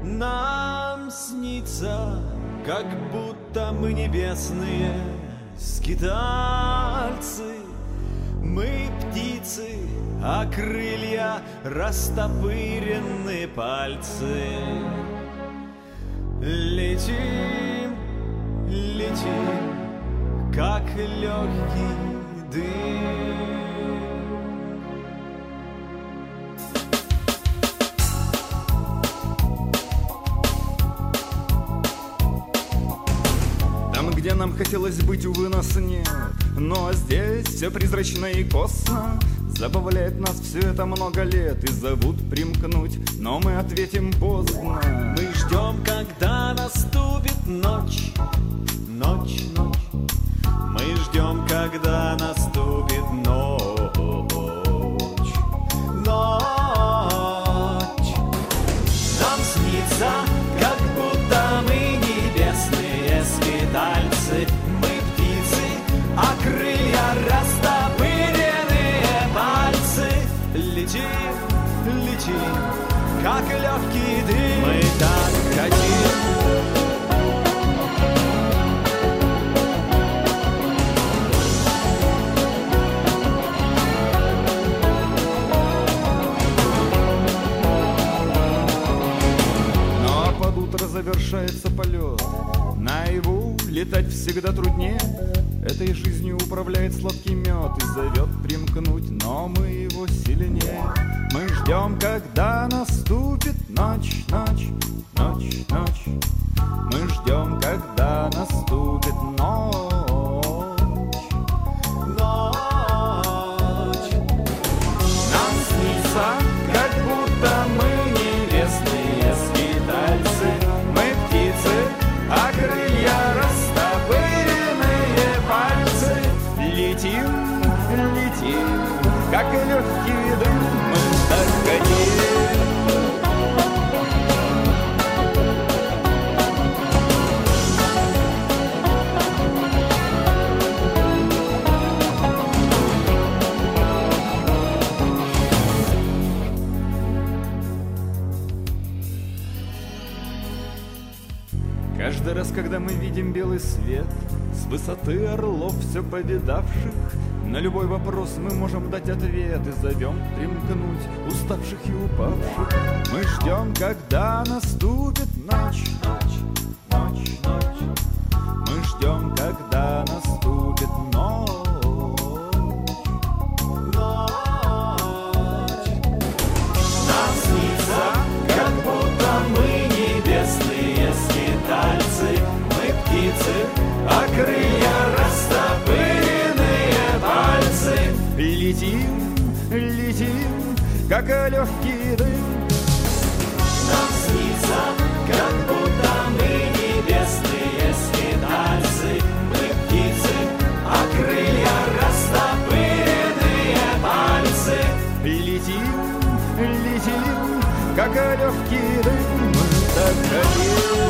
Нам снится, как будто мы небесные скитальцы. Мы птицы, а крылья растопырены пальцы. Летим, летим, как легкий дым. Там, где нам хотелось быть, увы, нас нет. Но здесь все призрачно и косно. Забавляет нас все это много лет. И зовут примкнуть, но мы ответим поздно. Мы ждем, когда наступит ночь. Ночь, ночь. Мы ждем, когда наступит ночь. Ночь. Нам снится, как будто мы небесные скитальцы. Мы птицы, а крылья растопыренные пальцы. Летим, летим, как легкий дым. Мы так хотим. Завершается полет. Наяву летать всегда труднее. Этой жизнью управляет сладкий мед и зовет примкнуть, но мы его сильнее. Мы ждем, когда наступит ночь, ночь, ночь, ночь. Мы ждем, когда наступит ночь. Ночь. Нам снится, как будто мы небесные скитальцы. А крылья растопыренные пальцы. Летим, летим, как легкий дым. Мы так хотим. Каждый раз, когда мы видим белый свет, с высоты орлов все повидавших, на любой вопрос мы можем дать ответ и зовем примкнуть уставших и упавших. Мы ждем, когда наступит ночь, ночь, ночь, ночь. Мы ждем, когда наступит ночь. Ночь. Нам снится, как будто мы небесные скитальцы. Мы птицы, а крылья растопыренные пальцы. Летим, летим, как легкий дым. Нам снится, как будто мы небесные скитальцы. Мы птицы, а крылья растопыренные пальцы. Летим, летим, как легкий дым. Мы так хотим.